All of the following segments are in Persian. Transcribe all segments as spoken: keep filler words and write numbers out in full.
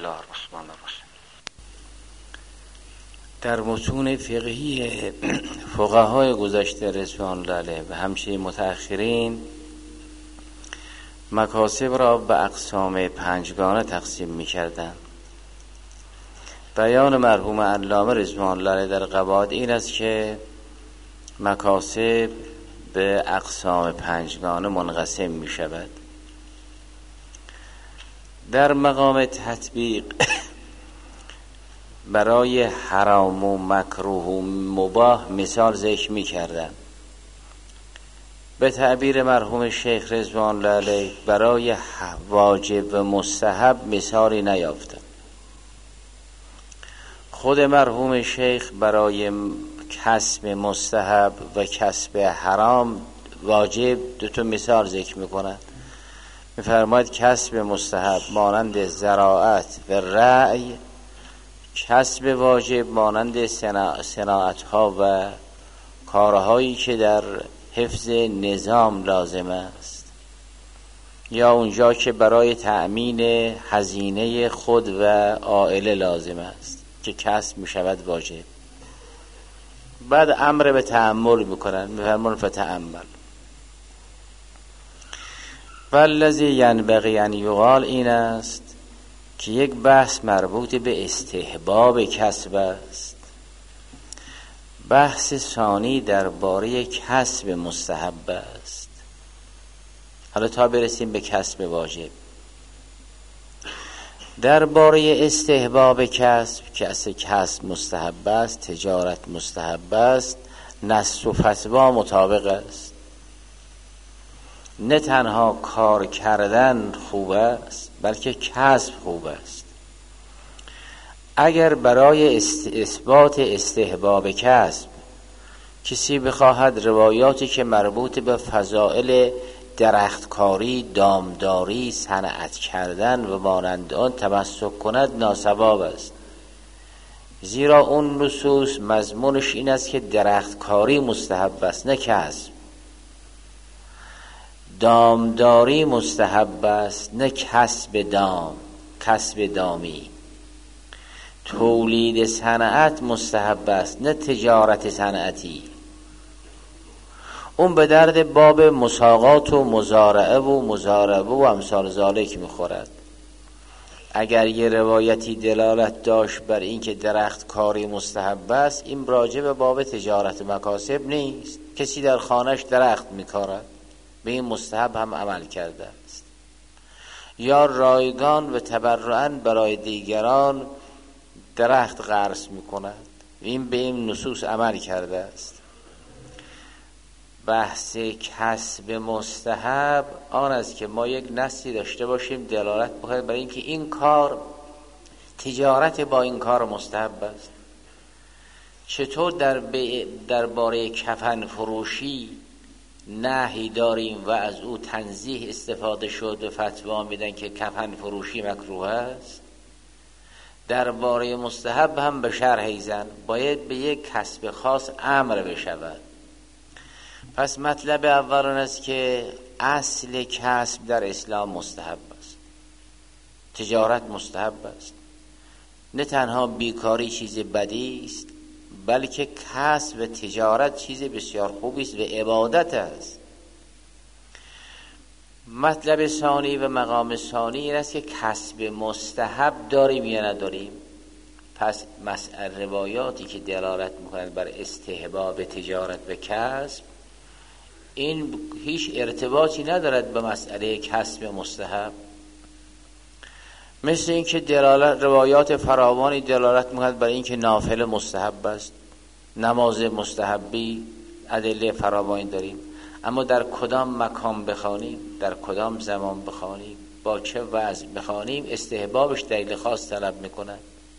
الله الرحمن الرحیم. در متون فقهی فقهای گذشته رضوان الله علیهم و همچنین متأخرین مکاسب را به اقسام پنجگانه تقسیم می‌کردند. بیان مرحوم علامه رضوان الله علیه در قواعد این است که مکاسب به اقسام پنجگانه منقسم می شود. در مقام تطبیق برای حرام و مکروه و مباح مثال ذکر می کردن. به تعبیر مرحوم شیخ رضوان الله علیه برای واجب و مستحب مثالی نیافتند. خود مرحوم شیخ برای کسب مستحب و کسب حرام واجب دو تا مثال ذکر میکنند. میفرماید کسب مستحب مانند زراعت و رعی، کسب واجب مانند صناعت ها و کارهایی که در حفظ نظام لازم است، یا اونجا که برای تأمین هزینه خود و عائله لازم است که کسب میشود واجب. بعد امر به تأمل میکنن، میفرمون فتأمل. والذی ینبغی ان یقال این است که یک بحث مربوط به استحباب کسب است. بحث ثانی درباره کسب مستحب است. حالا تا برسیم به کسب واجب. درباره استحباب کسب که اصل کسب مستحب است، تجارت مستحب است، نص و فتوا مطابق است. نه تنها کار کردن خوب است بلکه کسب خوب است. اگر برای است... اثبات استحباب کسب کسی بخواهد روایاتی که مربوط به فضائل درختکاری، دامداری، صنعت کردن و مانند آن تمسک کند ناصواب است. زیرا اون نصوص مضمونش این است که درختکاری مستحب است نه کسب. دامداری مستحب است نه کسب دام، کسب دامی. تولید صنعت مستحب است نه تجارت صنعتی. اون به درد باب مساقات و مزارعه و مزاربه و امثال ذالک میخورد. اگر یه روایتی دلالت داشت بر این که درخت کاری مستحب است، این راجع به باب تجارت مکاسب نیست. کسی در خانهش درخت میکارد، به این مستحب هم عمل کرده است. یا رایگان و تبرعاً برای دیگران درخت غرس میکند، این به این نصوص عمل کرده است. بحث کسب مستحب آن است که ما یک نصی داشته باشیم دلالت بکنه برای اینکه این کار تجارت با این کار مستحب است. چطور در درباره کفن فروشی نهی داریم و از او تنزیه استفاده شد و فتوا میدن که کفن فروشی مکروه است، درباره مستحب هم به شرح ایزن باید به یک کسب خاص امر بشود. پس مطلب اول آن است که اصل کسب در اسلام مستحب است، تجارت مستحب است. نه تنها بیکاری چیز بدی است بلکه کسب و تجارت چیز بسیار خوبی است و عبادت است. مطلب ثانی و مقام ثانی این است که کسب مستحب داریم یا نداریم. پس مسئله روایاتی که دلالت می‌کنند بر استحباب تجارت و کسب، این هیچ ارتباطی ندارد به مسئله کسب مستحب. مثل این که دلالت روایات فراوانی دلالت می‌کند بر این که نافل مستحب است، نماز مستحبی ادله فراوانی داریم، اما در کدام مکان بخوانیم، در کدام زمان بخوانیم، با چه وضع بخوانیم، استحبابش دلیل خاص طلب می‌کند.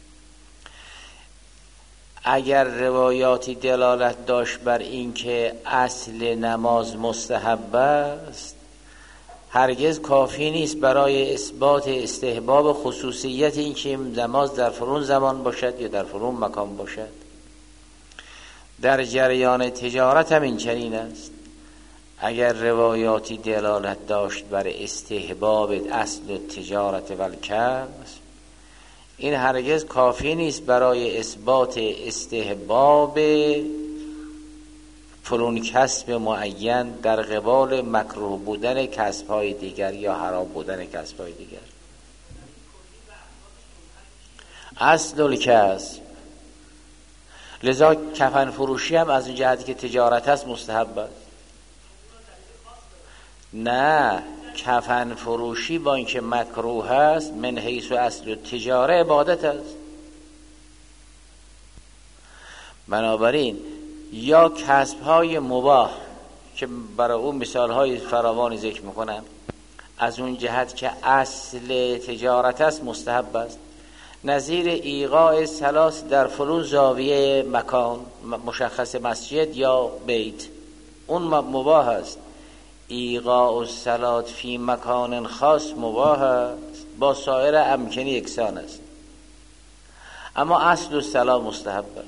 اگر روایاتی دلالت داشت بر این که اصل نماز مستحب است، هرگز کافی نیست برای اثبات استحباب خصوصیت این که نماز در فلان زمان باشد یا در فلان مکان باشد. در جریان تجارت هم این چنین است. اگر روایاتی دلالت داشت بر استحباب اصل تجارت و الکسب، این هرگز کافی نیست برای اثبات استحباب فلان کسب معین در قبال مکروه بودن کسب‌های دیگر یا حرام بودن کسب‌های دیگر. اصل الکسب، لذا کفن فروشی هم از اون جهتی که تجارت است مستحب است. نه، کفن فروشی با اینکه مکروه است من حیث و اصل و تجاره عبادت است. بنابراین یا کسب‌های مباح که برای اون مثال‌های فراوانی ذکر می‌کنم از اون جهت که اصل تجارت است مستحب است، نظیر ایقاع ثلاث در فلان زاویه مکان مشخص مسجد یا بیت، اون مباح است. ایقاع الصلاة فی مکان خاص مباح است، با سایر امکنی یکسان است، اما اصل الصلاة مستحب است.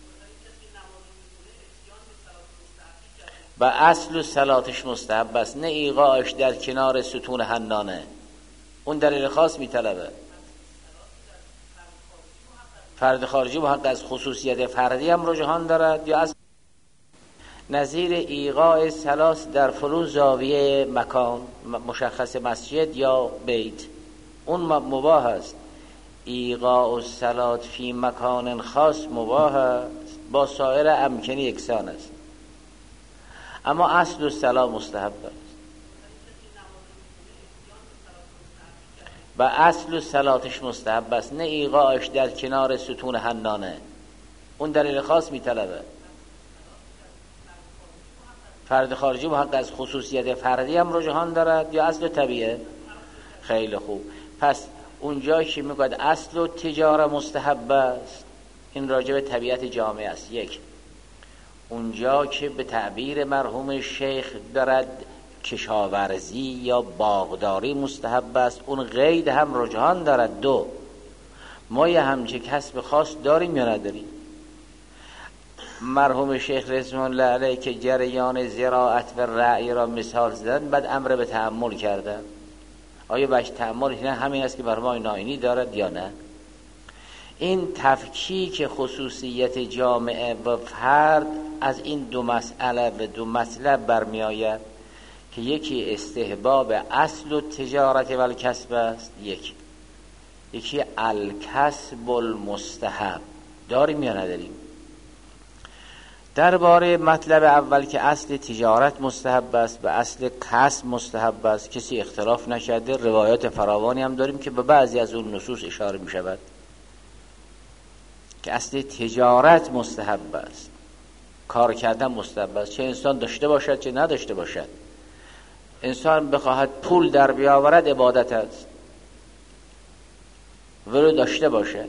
و اصل صلاتش مستحب است، نه ایقاعش در کنار ستون حنانه، اون دلیل خاص میطلبه. فرد خارجی محق از خصوصیت فردی هم رجحان دارد یا از نظیر ایقاع ثلاث در فلان زاویه مکان مشخص مسجد یا بیت، اون مباح است. ایقاع الصلاة فی مکان خاص مباح است، با سایر امکنی یکسان است، اما اصل الصلاة مستحب است. و اصل صلاتش مستحب است، نه ایقاعش در کنار ستون حنانه، اون دلیل خاص میطلبه. فرد خارجی محق از خصوصیت فردی هم رجحان دارد یا اصل طبیعه. خیلی خوب، پس اونجا که میگوید اصل و تجاره مستحب است، این راجع به طبیعت جامعه است. یک، اونجا که به تعبیر مرحوم شیخ دارد کشاورزی یا باغداری مستحب است، اون قید هم رجحان دارد. دو، ما یه همچه کسب خاص داریم یا نداریم؟ مرحوم شیخ رضوان الله علیه که جریان زراعت و رعی را مثال زدن، بعد امر به تأمل کردن. آیا بچ تأمل نه همین است که مرحوم ناینی دارد یا نه؟ این تفکیک خصوصیت جامعه و فرد از این دو مسئله و دو مطلب برمی آید که یکی استحباب اصل و تجارت و الکسب است، یک یکی الکسب المستحب. داریم یا نداریم؟ درباره مطلب اول که اصل تجارت مستحب است و اصل کسب مستحب است کسی اختلاف نکرده. روایات فراوانی هم داریم که به بعضی از اون نصوص اشاره می شود که اصل تجارت مستحب است، کار کردن مستحب است، چه انسان داشته باشد چه نداشته باشد. انسان بخواهد پول در بیاورد عبادت است، ولو داشته باشد.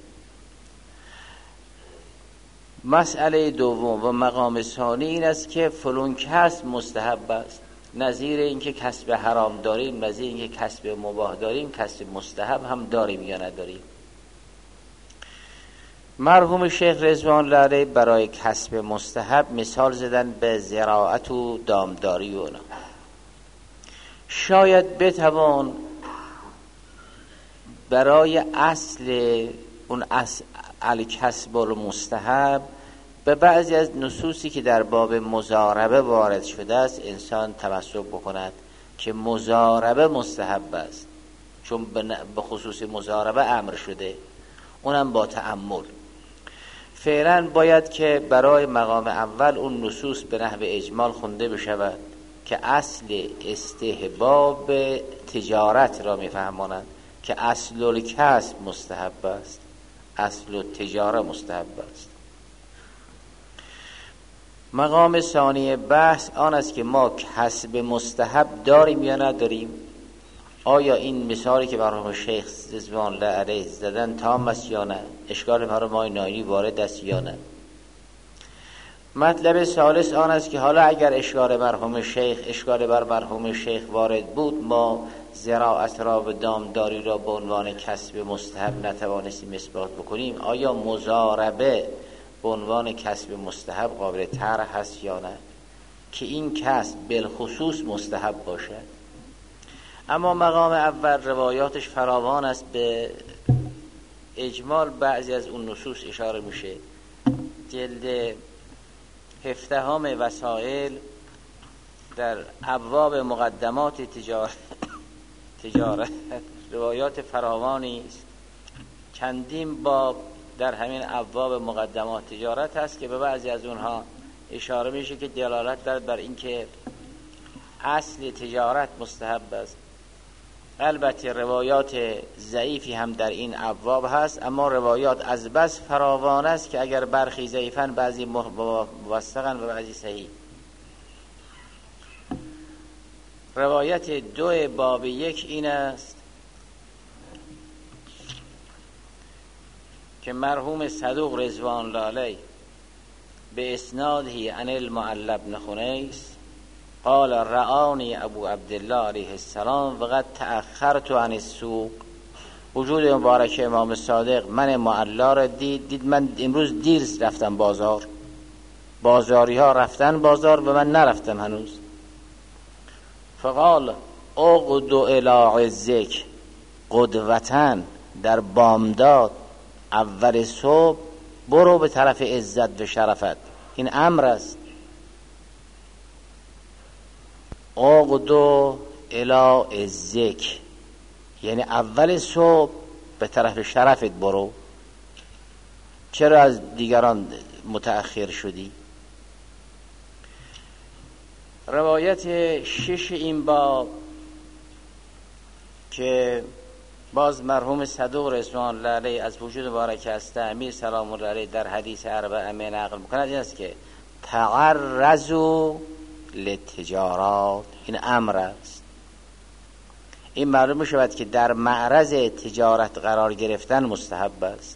مسئله دوم و مقام ثانی این است که فلان کسب مستحب است، نظیر اینکه کسب حرام داریم، نظیر اینکه کسب مباح داریم، کسب مستحب هم داریم یا نداریم. مرحوم شیخ رضوان الله علیه برای کسب مستحب مثال زدن به زراعت و دامداری و اونا. شاید بتوان برای اصل اون اصل الکسب المستحب به بعضی از نصوصی که در باب مضاربه وارد شده است انسان تمسک بکند که مضاربه مستحب است، چون به خصوص مضاربه امر شده، اونم با تأمل. فعلا باید که برای مقام اول اون نصوص به نحو اجمال خونده بشود که اصل استحباب تجارت را میفهمانند که اصل الکسب مستحب است، اصل التجاره مستحب است. مقام ثانی بحث آن است که ما کسب مستحب داریم یا نداریم. آیا این مثالی که مرحوم شیخ رضوان الله علیه زدن تام است یا نه؟ اشکال مرحوم ناینی وارد است یا نه؟ مطلب ثالث آن است که حالا اگر اشکال مرحوم شیخ اشکال بر مرحوم شیخ وارد بود، ما زراعت را و دامداری را به عنوان کسب مستحب نتوانستیم اثبات بکنیم، آیا مضاربه به عنوان کسب مستحب قابل طرح هست یا نه که این کسب بالخصوص مستحب باشد؟ اما مقام اول روایاتش فراوان است به اجمال بعضی از اون نصوص اشاره میشه. جلد هفدهم وسائل در ابواب مقدمات تجارت تجارت روایات فراوانی است. چندین باب در همین ابواب مقدمات تجارت هست که به بعضی از اونها اشاره میشه که دلالت دارد بر اینکه اصل تجارت مستحب است. البته روایات ضعیفی هم در این ابواب هست، اما روایات از بس فراوان است که اگر برخی ضعیفن بعضی موثقن و بعضی صحیح. روایت دو باب یک این است که مرحوم صدوق رضوان الله علیه به اسناده عن المعلى بن خنیس قال رآنی ابو عبدالله علیه السلام وقد تأخرت عن السوق. وجود مبارک امام صادق من معلی را دید دید من امروز دیر رفتم بازار، بازاری ها رفتن بازار و من نرفتم هنوز. فقال اغدو الی عزک، قدوتن در بامداد اول صبح برو به طرف عزت و شرفت. این امر است. اغدو الی عزک یعنی اول صبح به طرف شرفت برو. چرا از دیگران متأخر شدی؟ روایت شش این باب که باز مرحوم صدوق رضوان الله علیه از وجود مبارک است امیر سلام الله علیه در حدیث اربعه می نقل میکند این است که تعرضوا للتجارات. این امر است. این معلوم میشود که در معرض تجارت قرار گرفتن مستحب است.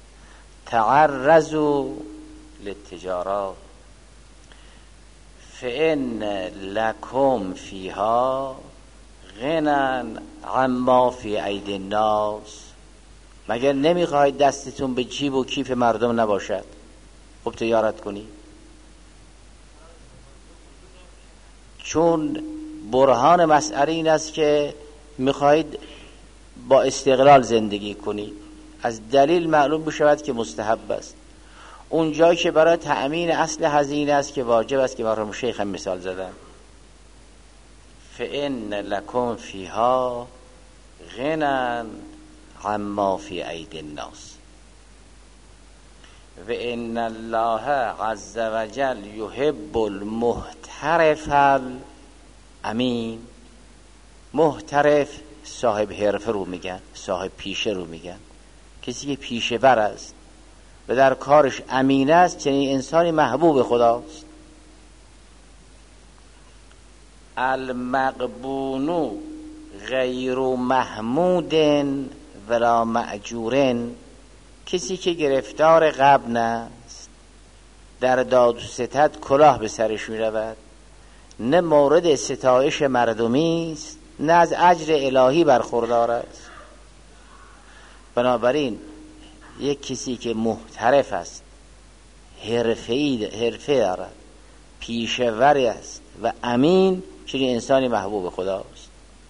تعرضوا للتجارات فإن لکم فیها غنى عما فی ایدی الناس. مگر نمیخواهید دستتون به جیب و کیف مردم نباشد؟ خب تجارت کنی. چون برهان مسئله این است که میخواهید با استقلال زندگی کنی. از دلیل معلوم بشود که مستحب است. اون جایی که برای تأمین اصل هزینه است که واجب است که مرحوم شیخ هم مثال زدن فإن لکم فیها غنى عما فی ایدی الناس و ان الله عز وجل یحب المحترف الامین. محترف صاحب حرفه رو میگن، صاحب پیشه رو میگن، کسی که پیشه ور است و در کارش امین است، چنین انسانی محبوب خداست. المغبون غیر محمود ولا معجور. کسی که گرفتار غبن است، در داد و ستد کلاه به سرش می رود، نه مورد ستایش مردمی است نه از اجر الهی برخوردار است. بنابراین یک کسی که محترف است، حرفه‌ای حرفه دارد، پیشه‌ور است و امین، چنین انسانی محبوب خداست.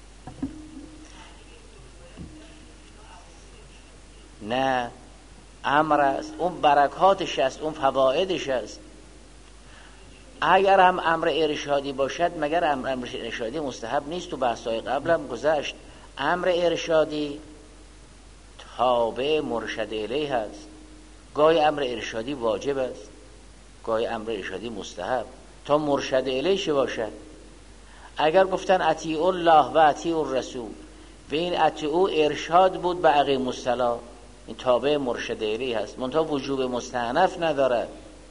نه امر است، اون برکاتش است، اون فوایدش است. اگر هم امر ارشادی باشد، مگر امر, امر ارشادی مستحب نیست؟ تو بحث‌های قبلم گذشت امر ارشادی تابع مرشد الیه هست. گاهی امر ارشادی واجب است، گاهی امر ارشادی مستحب، تا مرشد الیه باشد. اگر گفتن اطیعوا الله و اطیعوا الرسول و این اطیعوا ارشاد بود به اقیموا الصلاة، این تابع مرشد الیه هست، منتها وجوب مستأنف ندارد.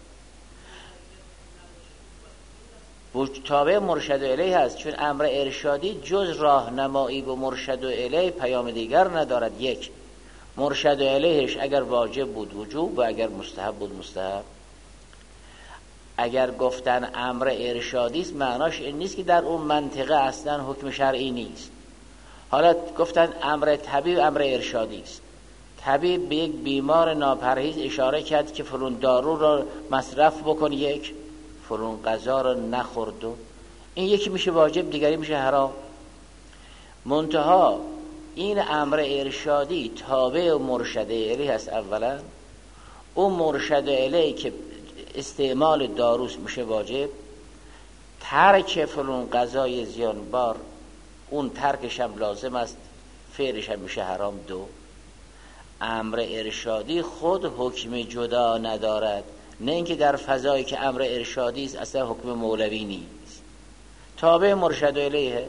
تابع مرشد الیه هست، چون امر ارشادی جز راهنمایی به مرشد الیه پیام دیگر ندارد. یک، مرشد الیهش اگر واجب بود وجوب و اگر مستحب بود مستحب. اگر گفتن امر ارشادی است، معناش این نیست که در اون منطقه اصلا حکم شرعی نیست. حالا گفتن امر طبیب امر ارشادی است. طبیب به یک بیمار ناپرهیز اشاره کرد که فلان دارو را مصرف بکن، یک فلان غذا را نخورد، این یکی میشه واجب، دیگری میشه حرام. منتها این امر ارشادی تابع مرشد الیه هست. اولا اون مرشد الیه که استعمال داروس میشه واجب، ترک فلون غذای زیانبار اون ترکش هم لازم است، فعلش هم میشه حرام. دو، امر ارشادی خود حکم جدا ندارد، نه اینکه در فضایی که امر ارشادی است اصلا حکم مولوی نیست، تابع مرشد الیه.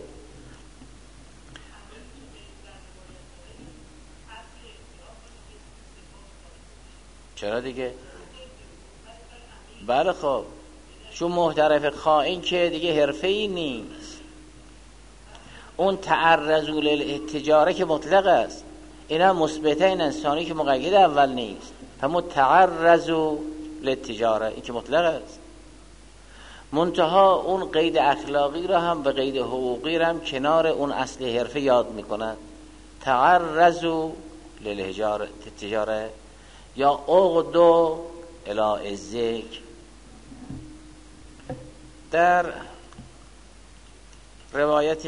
چرا دیگه؟ بله خب، چون محترف خائن که دیگه حرفه‌ای نیست، اون تعرضوا للتجاره که مطلق است، اینا مثبته، این انسانی که مقید اول نیست، همون تعرضوا للتجاره این که مطلق است. منتها اون قید اخلاقی را هم به قید حقوقی را هم کنار اون اصل حرفه یاد میکنند. تعرضوا للتجاره یا اغدو الی الذکر. در روایت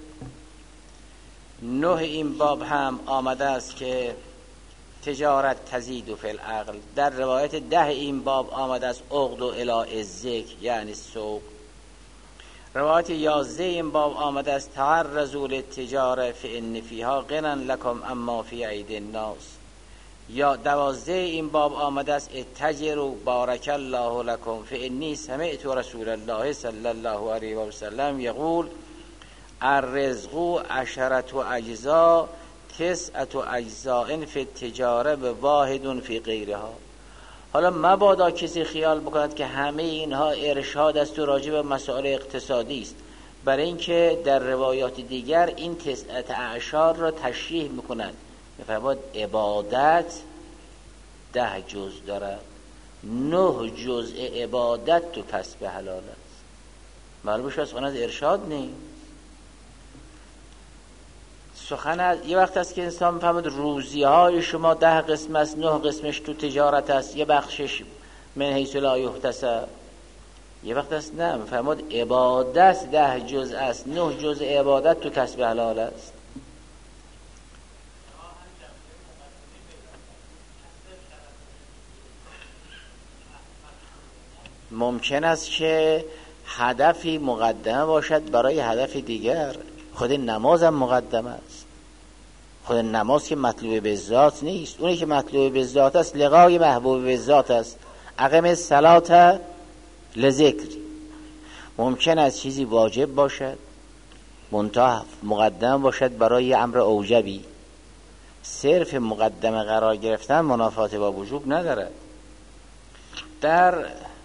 نه این باب هم آمده است که تجارت تزید فی العقل. در روایت ده این باب آمده است اغدو الی الذکر یعنی سوق. روایت یازده این باب آمده است تعرضوا للتجاره فان فیها غنی لکم اما فی ایدی الناس. یا دوازده این باب آمده است اتجروا بارک الله لکم فانی سمعت رسول الله صلی الله علیه و سلم یقول الرزق عشرة اجزاء تسعة اجزاء فی التجاره و واحد فی غیرها. حالا مبادا کسی خیال بکند که همه اینها ارشاد است و راجع به مسائل اقتصادی است، برای اینکه در روایات دیگر این تسعة اعشار را تشریح میکنند. میفرماد عبادت ده جز دارد، نه جزء عبادت تو کسب حلال است. معلوم شد اون از ارشاد نیست. سخن از یه وقت است که انسان میفهمد روزی های شما ده قسم است، نه قسمش تو تجارت است، یه بخشش من حیث لا یحتسب. یه وقت است نه، میفهمد عبادت ده جز است، نه جزء عبادت تو کسب حلال است. ممکن است که هدفی مقدمه باشد برای هدف دیگر. خود نماز هم مقدمه است. خود نماز که مطلوب به ذات نیست، اونی که مطلوب به ذات است لقای محبوب به ذات است. اقم الصلاة لذکر. ممکن است چیزی واجب باشد منتها مقدمه باشد برای امر اوجبی. صرف مقدمه قرار گرفتن منافات با وجوب ندارد. در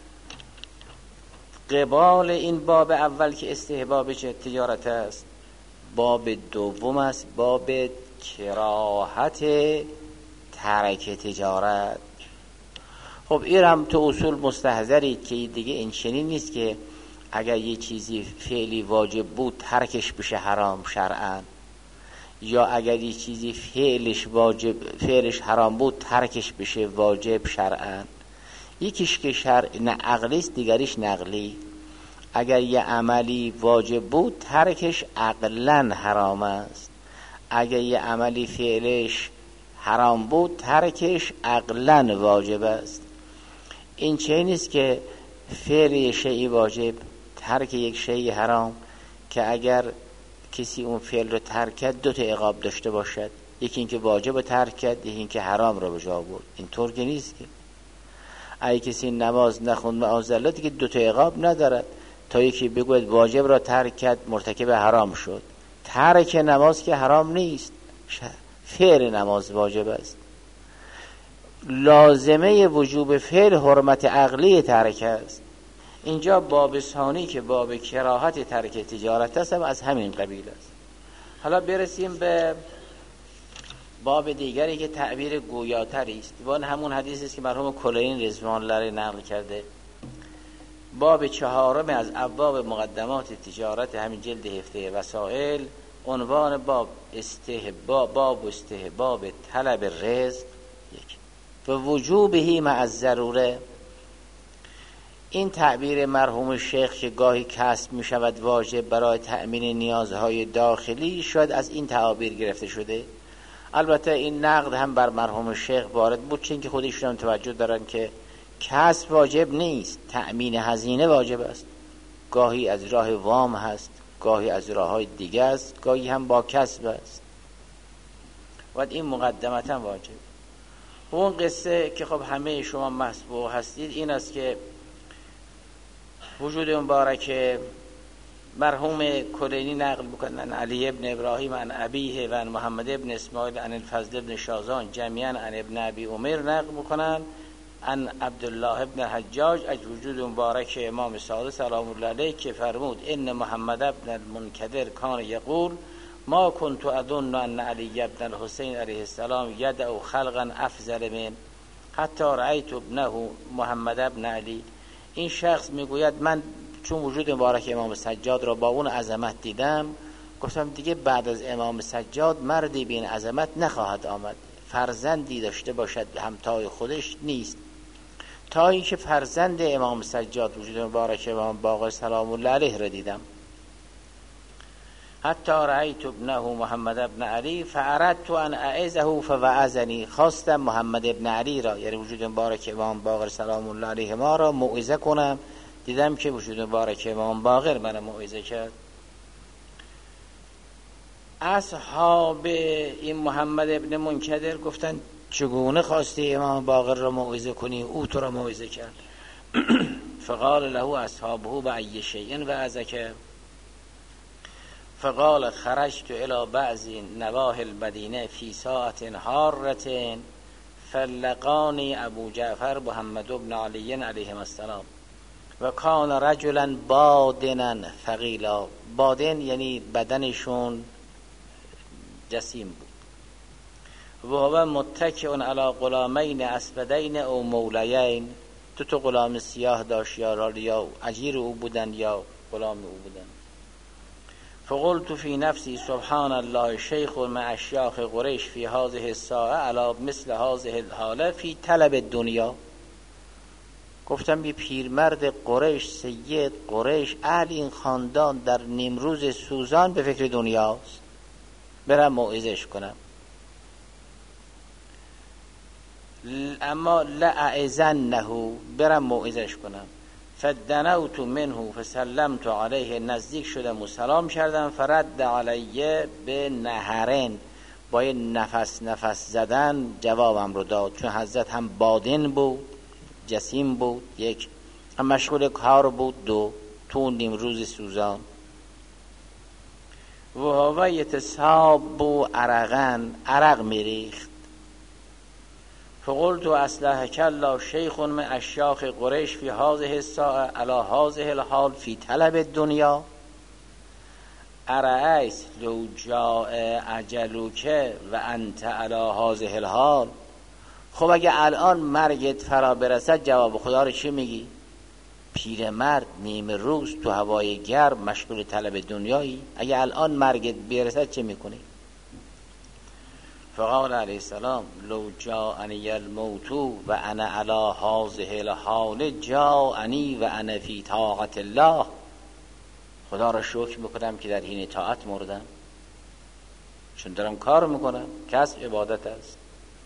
قبال این باب اول که استحباب تجارت است، باب دوم است باب کراهت ترک تجارت. خب این هم تو اصول مستحضرید که دیگه این چنین نیست که اگر یه چیزی فعلی واجب بود ترکش بشه حرام شرعاً، یا اگر یه چیزی فعلش واجب فعلش حرام بود ترکش بشه واجب شرعاً. یکیش که شرع نه عقلی است، دیگریش نقلی. اگر یه عملی واجب بود ترکش عقلاً حرام است، اگر یه عملی فعلش حرام بود ترکش عقلاً واجب است. این چه نیست که فعل شیء واجب ترک یک شیء حرام که اگر کسی اون فعل رو ترک کرد دو تا عقاب داشته باشد، یکی این که واجب رو ترک کرد، یکی این که حرام رو به جا برد. این طور که نیست که اگه کسی نماز نخوند معاذالله دیگه دو تا عقاب ندارد، تا یکی بگوید واجب را ترک کرد مرتکب حرام شد. ترک نماز که حرام نیست، فعل نماز واجب است. لازمه وجوب فعل حرمت عقلی ترک است. اینجا باب ثانی که باب کراهت ترک تجارت است هم از همین قبیل است. حالا برسیم به باب دیگری که تعبیر گویاتری است. وان همون حدیثی است که مرحوم کلینی رضوان الله نقل کرده. باب چهارم از ابواب مقدمات تجارت، همین جلد هفته وسائل. عنوان باب استحباب، باب استحباب طلب رزق یک و وجوبه مع الضروره. این تعبیر مرحوم شیخ که گاهی کسب می شود واجب برای تأمین نیازهای داخلی، شاید از این تعابیر گرفته شده. البته این نقد هم بر مرحوم شیخ وارد بود، چون که خودشون هم توجه دارن که کسب واجب نیست، تأمین هزینه واجب است. گاهی از راه وام هست، گاهی از راه های دیگه است، گاهی هم با کسب است و این مقدمتا واجب. اون قصه که خب همه شما مسبوق هستید این است که وجود مبارک مرحوم کلینی نقل بکنن علی ابن ابراهیم عن ابیه و عن محمد ابن اسماعیل عن الفضل ابن شازان جميعا عن ابن ابی عمر نقل بکنن عن عبدالله ابن حجاج از وجود مبارک امام صادق سلام الله علیه که فرمود ان محمد ابن المنکدر کان یقول ما كنت اظن ان علی ابن الحسین علیه السلام یدعو خلقا افضل من حتی رأیت ابنه محمد ابن علی. این شخص میگوید من چون وجود مبارک امام سجاد را با اون عظمت دیدم، گفتم دیگه بعد از امام سجاد مردی به این عظمت نخواهد آمد، فرزندی داشته باشد همتای خودش نیست، تا اینکه فرزند امام سجاد وجود مبارک امام باقر سلام الله علیه را دیدم. حتی رأیت ابنه محمد ابن علی فاردت ان اعظه فوعظنی، خواستم محمد ابن علی را یعنی وجود مبارک امام باقر سلام الله علیه ما را موعظه کنم، دیدم که وجود مبارک امام باقر من موعظه کرد. اصحاب این محمد ابن منکدر گفتن چگونه خواستی امام باقر را موعظه کنی، او تو را موعظه کرد؟ فقال له اصحابه بأی شیء وعظک؟ فقال خرجت الى بعض نواحی المدینه فی ساعة حارة فلقانی ابو جعفر محمد بن علی علیه السلام و کان رجلا بادنا ثقیلا. بادن یعنی بدنشون جسیم بود. و هو متکئ علی غلامین اسودین او مولیین، دو تا غلام سیاه داشت، یا یا اجیر او بودن یا غلام او بودن. فقلت فی نفسی سبحان الله شیخ من اشیاخ قریش فی هذه الساعه علی مثل هذه الحاله فی طلب دنیا. گفتم یه پیرمرد قریش، سید قریش، اهل این خاندان در نیمروز سوزان به فکر دنیاست، برم موعظش کنم. اما لأعظنه، برم موعظش کنم. فدنوت منه فسلمت علیه، نزدیک شدم و سلام کردم. فرد علیه به نهرن، با یه نفس نفس زدن جوابم رو داد، چون حضرت هم بادن بود، جسیم بود، یک هم مشغول کار بود، دو تو نیمروز سوزان. و هو یتصاب و عرقن، عرق میریخت. فقلت اصلحک الله شیخ من اشیاخ قریش فی هذه الساعه علی هذه الحال فی طلب دنیا ارأیت لو جاء اجلک و انت علی هذه الحال. خب اگه الان مرگت فرا برسد جواب خدا رو چی میگی؟ پیرمرد نیمه روز تو هوای گرم مشغول طلب دنیایی، اگه الان مرگت برسد چه میکنی؟ فقال علیه السلام لو جاءنی الموت و انا علی هذه الحال جاءنی و انا فی طاعت الله. خدا را شکر میکنم که در حین طاعت مردم، چون دارم کار میکنم، کسب عبادت است.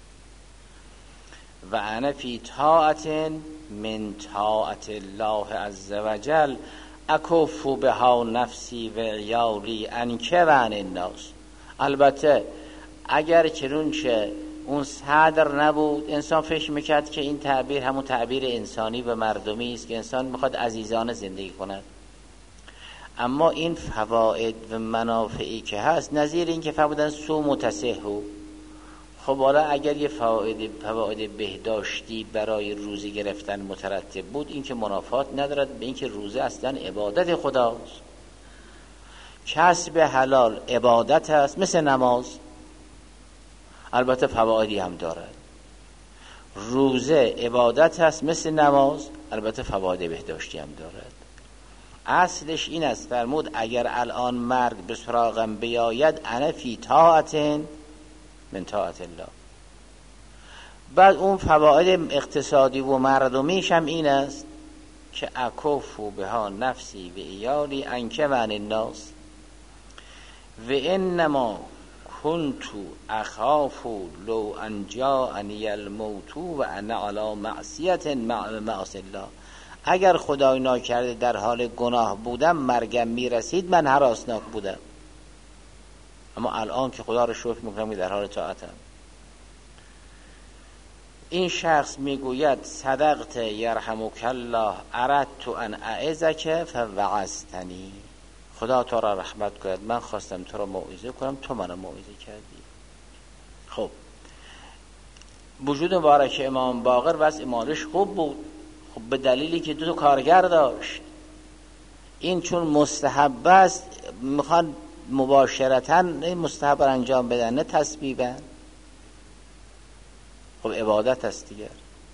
و انا فی طاعت من طاعت الله عز وجل اکف بها نفسی و عیالی انک و عن الناس. البته اگر چنون که اون صدر نبود، انسان فکر میکرد که این تعبیر همون تعبیر انسانی و مردمی است که انسان میخواد عزیزانه زندگی کند. اما این فواید و منافعی که هست نظیر این که فرمودن سو متصحو. خب حالا اگر یه فواید فواید بهداشتی برای روزه گرفتن مترتب بود، این که منافات ندارد به این که روزه اصلا عبادت خداست. کسب حلال عبادت است مثل نماز، البته فوایدی هم دارد. روزه عبادت است مثل نماز، البته فواید بهداشتی هم دارد. اصلش این است، فرمود اگر الان مرگ به سراغم بیاید انا فی طاعت من طاعت الله. بعد اون فواید اقتصادی و مردمیش هم این است که اکفو بها نفسی و ایالی انکه عن الناس و انما کنتو اخافو لو ان جاءنی الموت و انا علی معصیت مع معاصی الله. اگر خدای ناکرده در حال گناه بودم مرگم میرسید من هراسناک بودم، اما الان که خدا رو شکر میکنم در حال طاعتم. این شخص میگوید صدقت یرحمک الله اردت ان اعظک فوعظتنی. خدا تو را رحمت کند، من خواستم تو را موعظه کنم تو منو موعظه کردی. خب وجود مبارک امام باقر وضع مالش خوب بود، خب به دلیلی که دو تا کارگر داشت. این چون مستحب است میخوان مباشرتاً مستحب را انجام بدن نه تسبیباً. خب عبادت است دیگر.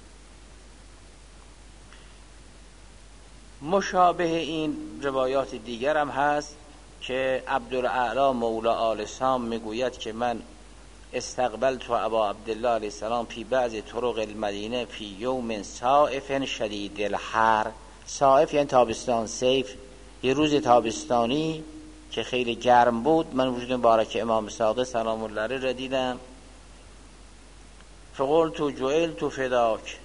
مشابه این روایات دیگر هم هست که عبدالاعلی مولا آل سام میگوید که من استقبلت و ابا عبدالله علیه السلام فی بعض طرق المدینه فی یوم صائف شدید الحر. صائف یعنی تابستان، صیف یه روز تابستانی که خیلی گرم بود. من وجود مبارک امام صادق سلام الله علیه را دیدم. فقلت جعلت فداک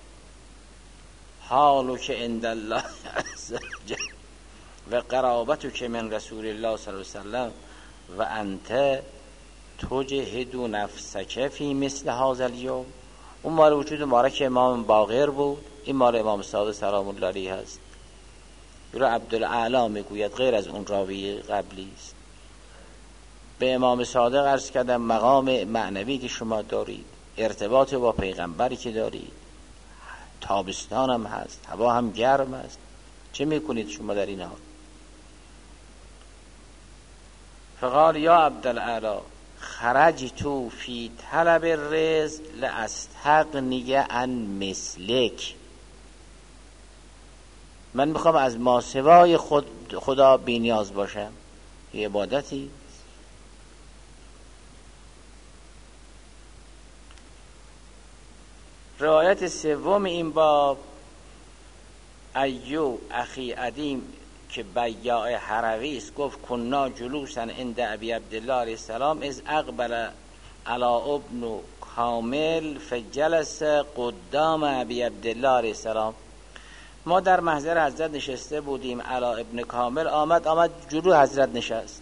حالک عند الله عز وجل و قرابتک من رسول الله صلی الله علیه وسلم و انت تجهد نفسک فی مثل هذا اليوم. اون مال وجود مبارک امام باقر بود، این مال امام صادق سلام الله علیه هست. یورا عبدالاعلی میگوید غیر از اون راوی قبلی است. به امام صادق عرض کردم مقام معنوی که شما دارید، ارتباط با پیغمبری که دارید، تابستان هم هست، هوا هم گرم است، چه میکنید شما در این حال؟ فقال یا عبدالاعلی خرجت فی طلب الرزق لاستغنی عن مثلک. من میخوام از ماسوای خود خدا بی‌نیاز باشم. یه عبادتی. روایت سوم این باب ایوب اخی عدیم که بیاع حروی است گفت کنا جلوسا عند ابی عبدالله علیه السلام از اقبل علی ابن کامل فجلس قدام ابی عبدالله علیه السلام. ما در محضر حضرت نشسته بودیم، علی ابن کامل آمد آمد جلو حضرت نشست.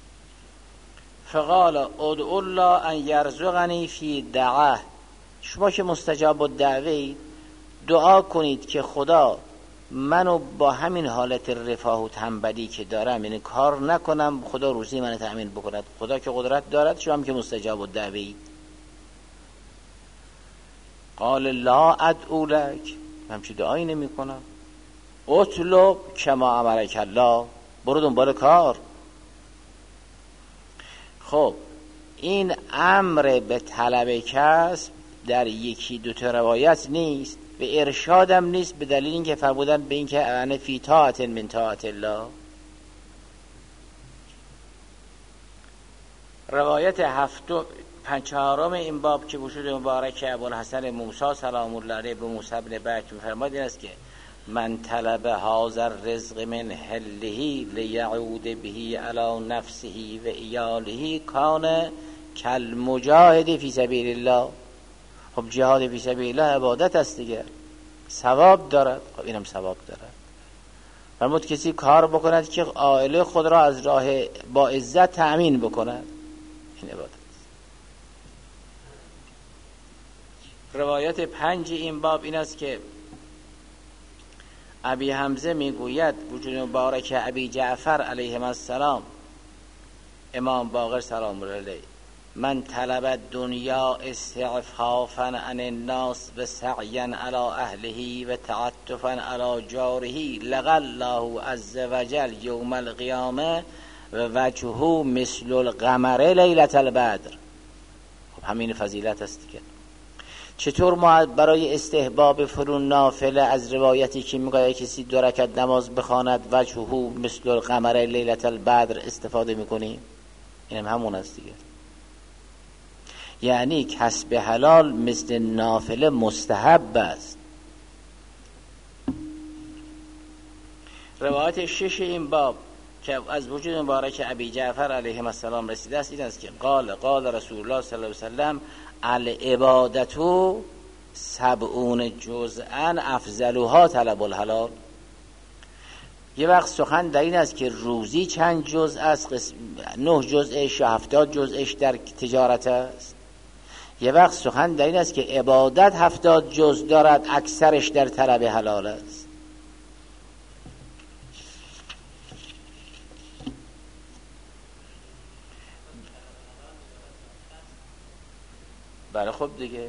فقال ادعو الله ان یرزقنی فی دعه. شما که مستجاب الدعوه دعا کنید که خدا منو با همین حالت رفاه و تنبلی که دارم، یعنی کار نکنم، خدا روزی منو تأمین بکند. خدا که قدرت دارد، شما هم که مستجاب الدعوه. قال لا ادعو لک، من چه دعایی نمی کنم. اطلب کما امرک الله، برو دنبال کار. خب این امر به طلب کسب در یکی دو تا روایت نیست و ارشادم نیست، به دلیل اینکه فرمودن به اینکه انا فی طاعت من طاعت الله. روایت هفت پنجارم این باب که وجود مبارک ابوالحسن موسی سلام الله علیه به موسی بن بکر می‌فرماد این است که من طلب هذا الرزق من حله لیعود به علی نفسه و ایاله کان کالمجاهد فی سبیل الله. خب جهاد فی سبیل الله عبادت است دیگه، ثواب دارد. خب اینم ثواب دارد. فرمود کسی کار بکند که عائله خود را از راه با عزت تأمین بکند، این عبادت است. روایت پنج این باب این است که ابی حمزه میگوید وجود مبارک ابی جعفر علیه السلام امام باقر سلام الله علیه من طلب دنیا استعفافا عن الناس و سعیا علی اهله و تعطفا علی جاره لقى الله عز وجل یوم القیامه و وجهه مثل القمر لیلة البدر. خب همین فضیلت است دیگه. چطور ما برای استحباب فرون نافله از روایتی که میگه کسی دو رکعت نماز بخواند وجهه مثل القمر لیلة البدر استفاده میکنیم؟ اینم همون است دیگه. یعنی کسب حلال مثل نافله مستحب است. روایت شش این باب که از وجود مبارک ابی جعفر علیه السلام رسیده است این است که قال قال رسول الله صلی الله علیه و سلم العبادتو سبعون جزءا افضلها طلب الحلال. یه وقت سخن در این است که روزی چند جزء است، قسم نه جزءش یا هفتاد جزءش در تجارت است. یه وقت سخن در این است که عبادت هفتاد جزء دارد، اکثرش در طلب حلال است. بله خب دیگه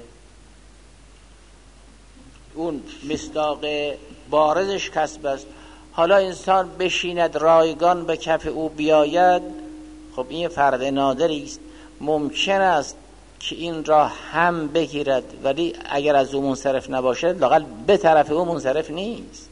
اون مصداق بارزش کسب است. حالا انسان بشیند رایگان به کف او بیاید، خب این فرد نادری است، ممکن است که این را هم بگیرد، ولی اگر از او منصرف نباشد لااقل به طرف او منصرف نیست.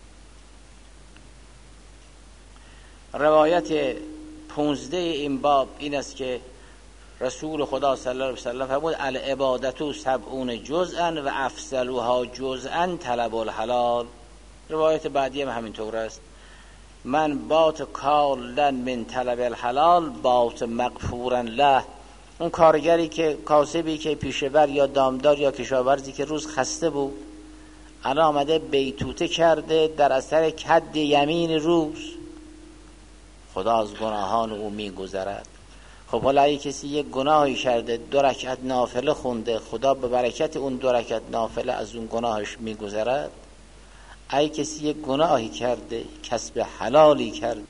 روایت پونزده این باب این است که رسول خدا صلی الله علیه و سلم فرمود العبادتو سبعون جزءا و افضلها جزءا طلب الحلال. روایت بعدی هم همینطور است. من بات کالن من طلب الحلال بات مغفورا له. اون کارگری که کاسبی که پیشه‌ور یا دامدار یا کشاورزی که روز خسته بود الان آمده بیتوته کرده در اثر کد یمین روز، خدا از گناهان او میگذرد. خب حالا اگه کسی یک گناهی کرده دو رکعت نافله خونده، خدا به برکت اون دو رکعت نافله از اون گناهش میگذرد. اگه کسی یک گناهی کرده کسب حلالی کرده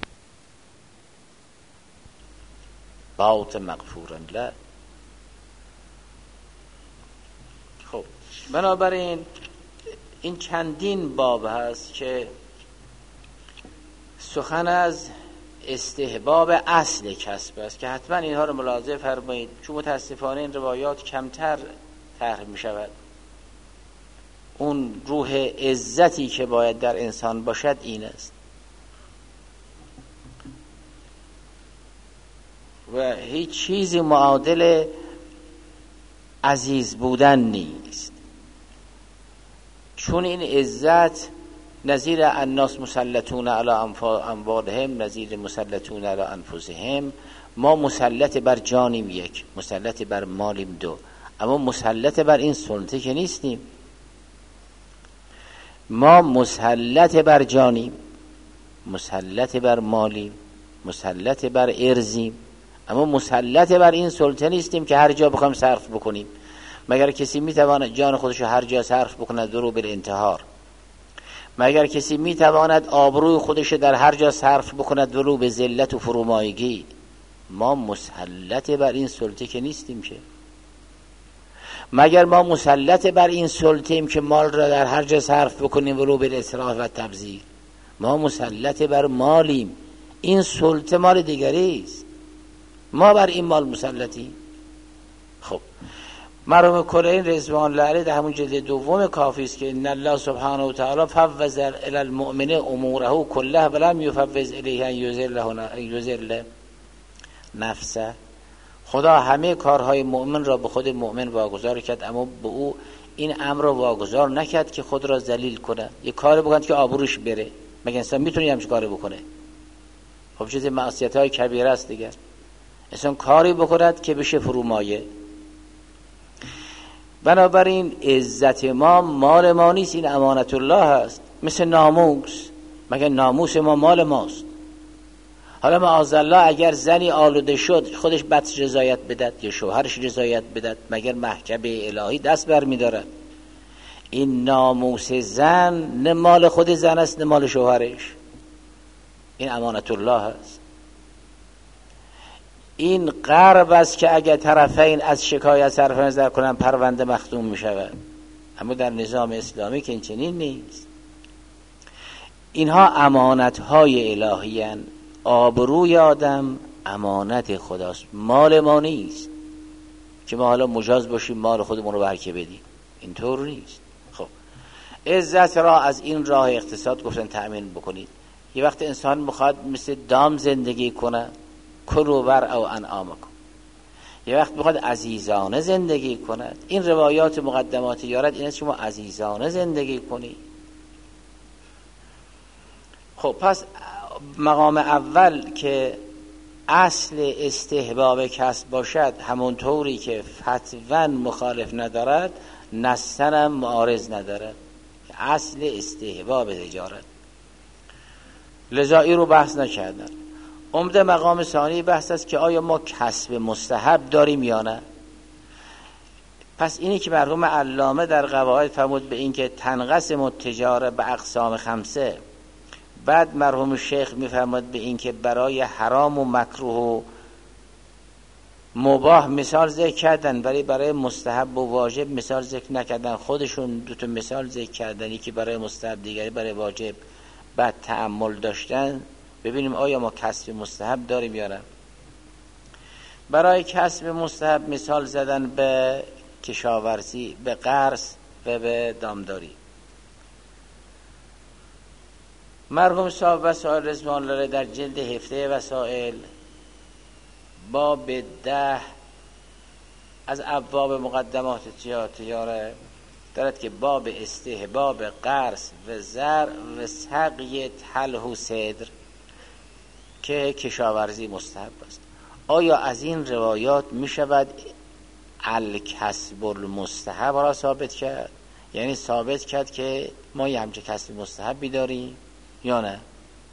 بات مغفورا له. خب بنابراین این چندین باب هست که سخن از استحباب اصل کسب است که حتما اینها رو ملاحظه فرمایید، چون متاسفانه این روایات کمتر طرح می شود. اون روح عزتی که باید در انسان باشد این است و هیچ چیزی معادل عزیز بودن نیست، چون این عزت نظیر الناس مسلطون علی اموالهم نظیر مسلطون علی انفسهم. ما مسلط بر جانیم یک، مسلط بر مالیم دو، اما مسلط بر این سلطه که نیستیم. ما مسلط بر جانیم، مسلط بر مالیم، مسلط بر ارزیم، اما مسلط بر این سلطه نیستیم که هر جا بخوایم صرف بکنیم. مگر کسی میتواند جان خودشو هر جا صرف بکند درو بالانتحار؟ مگر کسی میتواند آبروی خودشو در هر جا صرف بکند درو به ذلت و فرومایگی؟ ما مسلط بر این سلطه که نیستیم که. مگر ما مسلط بر این سلطه‌ایم که مال را در هر جا صرف بکنیم ولو بالاسراف و تبذیر؟ ما مسلط بر مالیم، این سلطه مال دیگری است، ما بر این مال مسلطیم. خب مرحوم کلینی رضوان الله علیه در همون جلد دوم کافی است که ان الله سبحانه و تعالی فوض الی المؤمن اموره كلها ولم یفوض الیه ان یذله یذل نفسه. خدا همه کارهای مؤمن را به خود مؤمن واگذار کرد، اما به او این امر را واگذار نکرد که خود را ذلیل کنه، یه کاری بکنه که آبروش بره. مگه انسان میتونه همچین کاری بکنه؟ خب چیز معصیت‌های کبیره است دیگه. انسان کاری بکند که بشه فرومایه. بنابراین عزت ما مال ما نیست، این امانت الله است. مثل ناموس، مگه ناموس ما مال ماست؟ حالا معاذالله اگر زنی آلوده شد خودش بچه رضایت بدد یا شوهرش رضایت بدد، مگر محکمه الهی دست بر می دارد؟ این ناموس زن نه مال خود زن است نه مال شوهرش، این امانت الله است. این غرب است که اگر طرفین از شکایت صرف نظر کنن پرونده مختوم می شود، اما در نظام اسلامی که این چنین نیست. اینها امانت های الهی هستند. آبروی آدم امانت خداست، مال ما نیست که ما حالا مجاز باشیم مال خودمون رو برکه بدیم، اینطور نیست. خب عزت را از این راه اقتصاد گفتن تأمین بکنید. یه وقت انسان میخواد مثل دام زندگی کنه، کلوا ورعوا انعامکم، یه وقت میخواد عزیزانه زندگی کند. این روایات مقدمات یارد این است شما عزیزانه زندگی کنید. خب پس مقام اول که اصل استحباب کسب باشد، همونطوری که فتوا مخالف ندارد نصاً معارض ندارد، اصل استحباب تجارت، لذا این رو بحث نکردن. عمده مقام ثانی بحث است که آیا ما کسب مستحب داریم یا نه. پس اینی که مرحوم علامه در قواعد فرمود به این که تنقسم التجاره به اقسام خمسه، بعد مرحوم شیخ میفرماد به این که برای حرام و مکروه و مباح مثال ذکر کردن، ولی برای مستحب و واجب مثال ذکر نکردن. خودشون دو تا مثال ذکر کردن، یکی برای مستحب دیگری برای واجب، بعد تأمل داشتن ببینیم آیا ما کسب مستحب داریم یا نه. برای کسب مستحب مثال زدن به کشاورزی، به قرض و به دامداری. مرحوم صاحب وسائل رضوان الله در جلد هفته وسائل باب ده از ابواب مقدمات تجاره دارد که باب استحباب قرض و زرع و سقی تلح و صدر که کشاورزی مستحب است. آیا از این روایات می شود الکسب المستحب را ثابت کرد؟ یعنی ثابت کرد که ما یه همچه کسب مستحبی داریم یا نه؟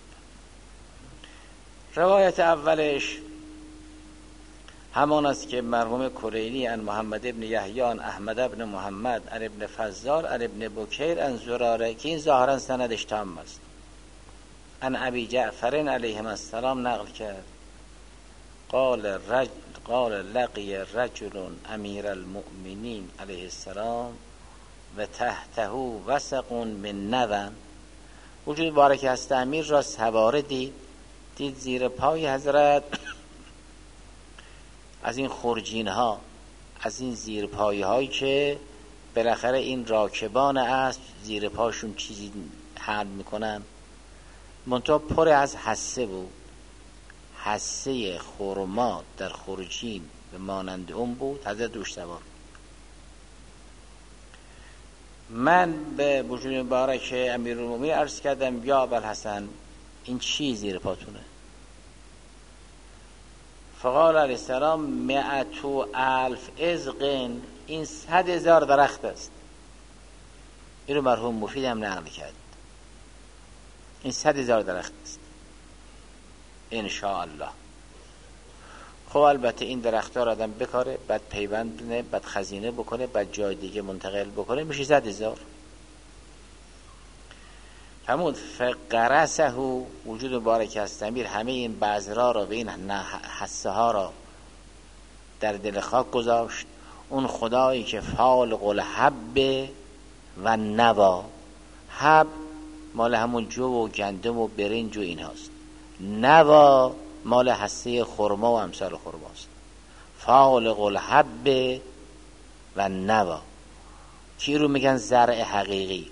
روایت اولش همان است که مرحوم کلینی ان محمد ابن یحیی ان احمد ابن محمد ان ابن فضال ان ابن بکیر ان زراره، که این ظاهرا سندش تام است، ان ابی جعفر علیه السلام نقل کرد قال رجل قال لقی رجل امیر المؤمنین علیه السلام و تحته وسق من نون. وجود بارک است امیر را سواره دید، دید زیر پای حضرت از این خرجین ها، از این زیر پای هایی که بالاخره این راکبان اسب زیر پاشون چیزی حمل میکنن، منتها پر از حصه بود، حصه خرما در خرجین به مانند اون بود. حضرت دوش سوار. من به وجود مبارک امیرالمومنین عرض کردم یا ابوالحسن این چی زیر پاتونه؟ فقال علیه السلام مئتو الف ازقن، این صد هزار درخت است. این رو مرحوم مفید هم نقل کرد، این صد هزار درخت است انشاءالله. خب البته این درخت ها را آدم بکاره، بعد پیوند بزنه، بعد خزینه بکنه، بعد جای دیگه منتقل بکنه، میشه صد هزار. همون فقرسه وجود مبارک است امیر همه این بذرها را و این حصه ها را در دل خاک گذاشت. اون خدایی که فالق الحب و نوا، حب مال همون جو و گندم و برنج و این هاست، نوا مال حصه خرما و امثال خرماست. فالق الحب و نوا کی رو میگن زرع حقیقی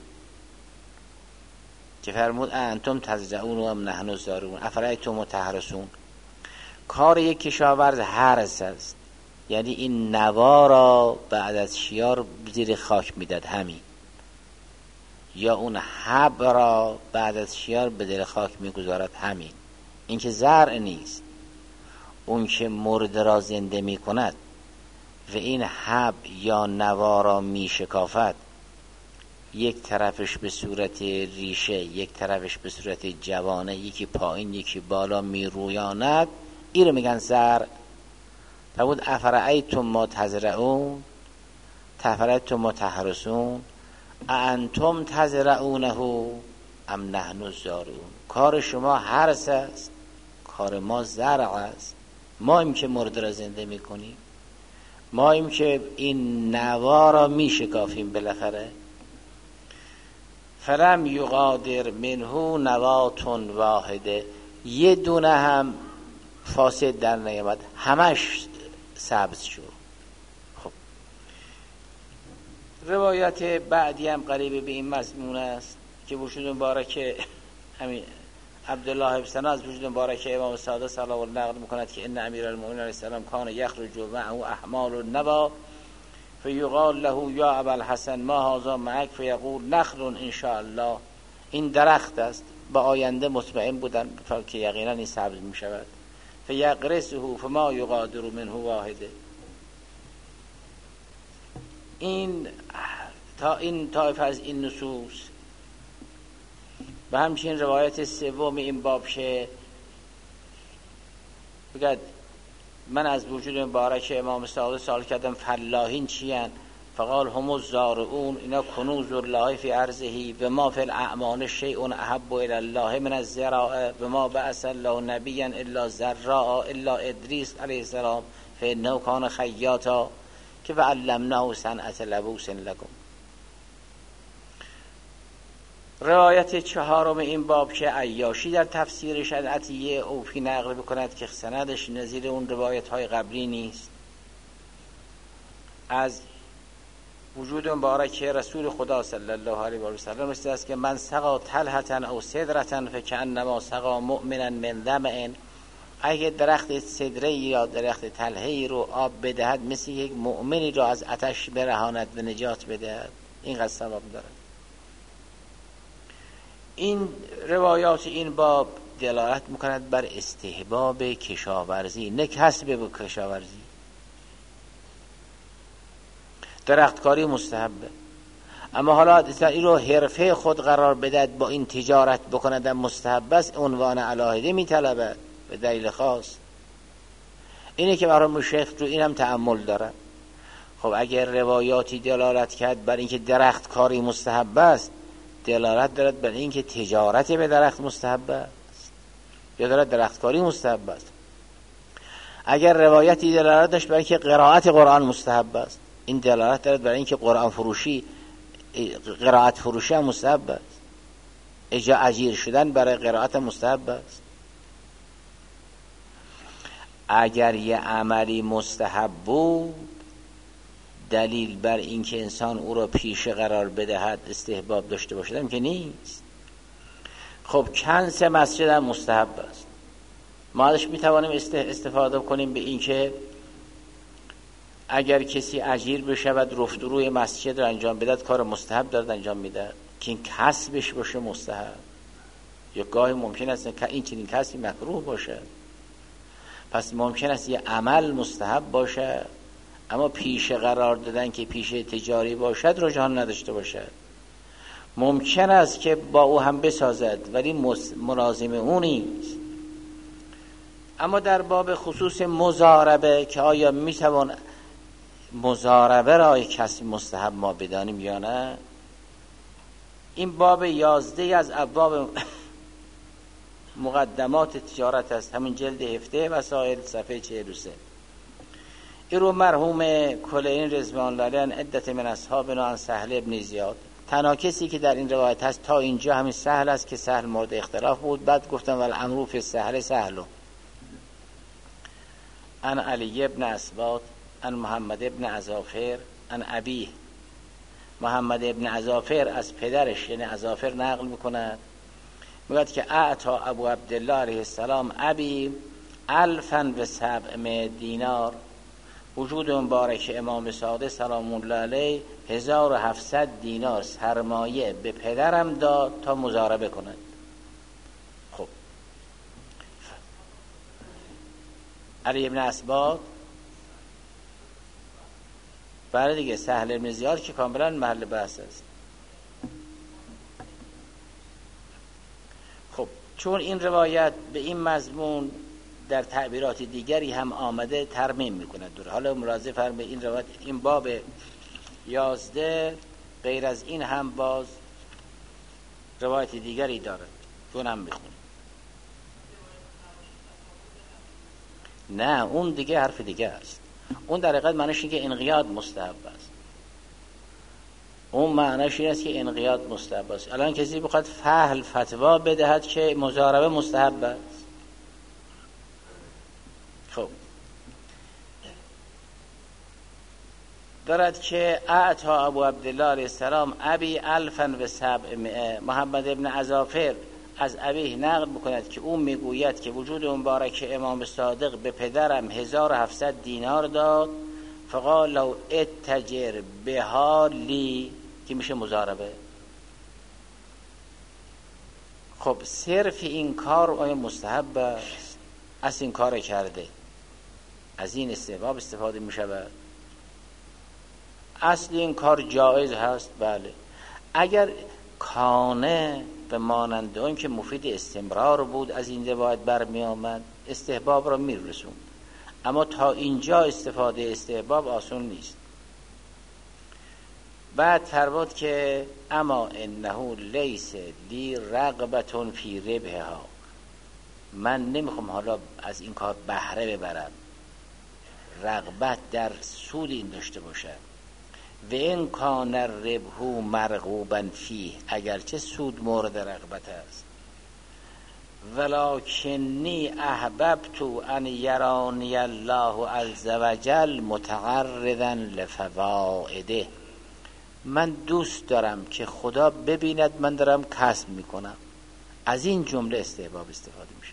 که فرمود انتم تزرعون و ام نحن زارعون افرایتم تحرثون. کار یک کشاورز حرث است، یعنی این نوا را بعد از شیار زیر خاک میداد همین، یا اون حب را بعد از شیار به دل خاک میگذارد همین. این که زرع نیست، اون که مرده را زنده میکند و این حب یا نوا را میشکافد، یک طرفش به صورت ریشه، یک طرفش به صورت جوانه، یکی پایین یکی بالا میرویاند، این رو میگن زرع. فرمود افرایتم ما تزرعون تفرایتم ما تحرثون انتم تزرعونه ام نحن الزارعون. کار شما حرث است، کار ما زرع است. ما ایم که مرده را زنده میکنیم، ما ایم که این نوا را میشکافیم بالاخره. فلم یقادر منه نواتون واحده، یه دونه هم فاسد در نیامد، همش سبز شد. خب روایت بعدی هم قریب به این مضمون است که وجود مبارک همین عبدالله ابن سنا از وجود مبارک امام صادق صلی الله علیه و آله نقل میکند که ان امیرالمومنین علیه السلام کان یخرج معه احمال النوا فیقال له یا ابوالحسن ما هذا معک فیقول نخل ان شاء الله این درخت است، با آینده مطمئن بودن که یقینا این سبز می شود. فیغرسه فما یغادر منه واحده. این تا این طایفه از این نصوص و همچنین روایت سوم این باب شه بگد من از وجود مبارک امام صادق سوال کردم فلاحین چی هن؟ فقال هم الزارعون، اینا کنوز الله فی ارضه و ما فی الاعمال شیء احب الی الله من الزراعه و ما بعث الله نبیا الا زراعا الا ادریس علیه السلام فانه کان خیاطا که وعلمناه صنعة لبوس لکم. روایت چهارم این باب که عیاشی در تفسیرش از عطیه اوفی نقل بکند که سندش نظیر اون روایت های قبلی نیست، از وجود مبارک رسول خدا صلی الله علیه و سلم است است که من سقا تلحة او صدرة فکأنما سقا مؤمنا من ظمأ، اگه درخت صدره یا درخت تلهی رو آب بدهد مثل یک مؤمنی رو از آتش برهاند و نجات بدهد. اینقدر ثواب دارد. این روایات این باب دلالت میکند بر استحباب کشاورزی، نه کسب به کشاورزی. درختکاری مستحبه، اما حالا این رو حرفه خود قرار بدهد با این تجارت بکند مستحب است، عنوان علاهده میطلبد به دلیل خاص. اینه که مرحوم شیخ رو اینم تأمل داره. خب اگر روایاتی دلالت کرد بر اینکه درخت کاری مستحب است، دلالت دارد بر اینکه تجارت به درخت مستحب است یا دارد درخت کاری مستحب است. اگر روایتی دلالت داشت بر اینکه قرائت قرآن مستحب است، این دلالت دارد بر اینکه قرآن فروشی قرائت فروشی هم مستحب است، اجا اجیر شدن برای قرائت مستحب است. اگر یه عملی مستحب بود، دلیل بر این که انسان او را پیش قرار بدهد استحباب داشته باشد هم که نیست. خب کنس مسجد هم مستحب است. ما ازش میتوانیم استفاده کنیم به این که اگر کسی اجیر بشود رفت و روی مسجد را انجام بدهد، کار مستحب دارد انجام میدهد که این کسبش باشه مستحب. یا گاهی ممکن است که این چنین کسبی مکروه باشه، پس ممکن است یه عمل مستحب باشه اما پیش قرار دادن که پیش تجاری باشد رجحان نداشته باشد. ممکن است که با او هم بسازد ولی ملازم او نیست. اما در باب خصوص مضاربه که آیا میتوان مضاربه را کسی مستحب ما بدانیم یا نه، این باب یازده از ابواب مقدمات تجارت است، همین جلد هفته وسائل صفحه چهل و سه. این رو مرحوم کلینی رضوان الله علیه عدت من اصحابنا عن سهل ابن زیاد، تنها کسی که در این روایت هست تا اینجا همین سهل است که سهل مورد اختلاف بود. بعد گفتم والامر فی سهل سهلو عن علی ابن اسباط عن محمد ابن عزافر عن ابیه. محمد ابن عزافر از پدرش یعنی عزافر نقل میکند، میگوید که اعطا ابو عبدالله علیه السلام ابی الفا و سبع دینار، وجود مبارک امام صادق سلام الله علیه هزار و هفتصد دینار سرمایه به پدرم داد تا مضاربه کند. خب علی ابن اسباط برای دیگه سهل ابن زیاد که کاملا محل بحث است. خب چون این روایت به این مضمون در تعبیرات دیگری هم آمده ترمیم میکند دور. حالا ملاحظه فرمایید این روایت این باب یازده غیر از این هم باز روایت دیگری دارد که اون هم میخونیم. نه اون دیگه حرف دیگه است. اون در حقیقت معنیش اینه که انقیاد مستحب است. اون معنیش این است که انقیاد مستحب است. الان کسی بخواد فحل فتوا بدهد که مضاربه مستحب است، خب دارد که اعطا ابو عبدالله علیه السلام ابی الفا و سبع مئه. محمد ابن عزافر از ابیه نقل بکند که او میگوید که وجود مبارک امام صادق به پدرم هزار و هفتصد دینار داد، فقال لو اتجر بها لی، که میشه مضاربه. خب صرف این کار آیا مستحب است؟ از این کار کرده از این استحباب استفاده می شود؟ اصل این کار جایز هست. بله اگر کانه به مانند اون که مفید استمرار بود از این روایت برمی آمد استحباب را می رسوند، اما تا اینجا استفاده استحباب آسان نیست. بعد فرمود که اما انه لیس لی رغبة فی ربحها، من نمیخوام حالا از این کار بهره ببرم، رغبت در سود این داشته باشم. و این کان الربح مرغوبا فیه، اگرچه سود مورد رغبت است. ولکنی احببت ان یرانی الله عز وجل متعرضا لفوائده، من دوست دارم که خدا ببیند من دارم کسب میکنم. از این جمله استحباب استفاده میشه.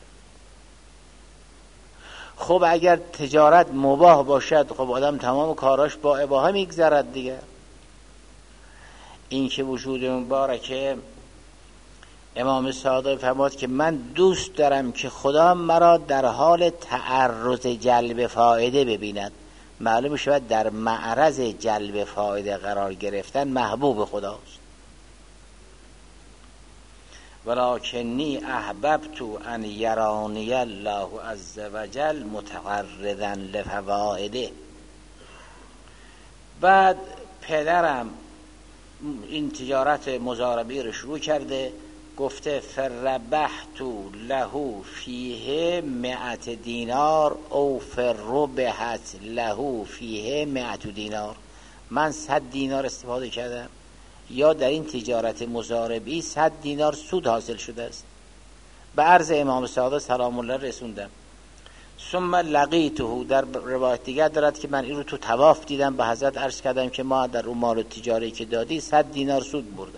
خب اگر تجارت مباح باشد، خب آدم تمام کاراش با اباحه میگذرد دیگه. این که وجود مبارکه امام صادق فرمود که من دوست دارم که خدا مرا در حال تعرض جلب فایده ببیند، معلوم شود در معرض جلب فایده قرار گرفتن محبوب خداست. ولکنی احببت ان یرانی الله عز وجل متعرضا لفوائده. بعد پدرم این تجارت مضاربی رو شروع کرده، گفته فربحت له فیه مئت دینار او فربحت له فیه مئت دینار، من صد دینار استفاده کردم یا در این تجارت مضاربی صد دینار سود حاصل شده است. به عرض امام صادق سلام الله رسوندم. ثم لقیته، در روایت دیگر دارد که من این رو تو طواف دیدم، به حضرت عرض کردم که ما در اون مال تجاری که دادی صد دینار سود بردم.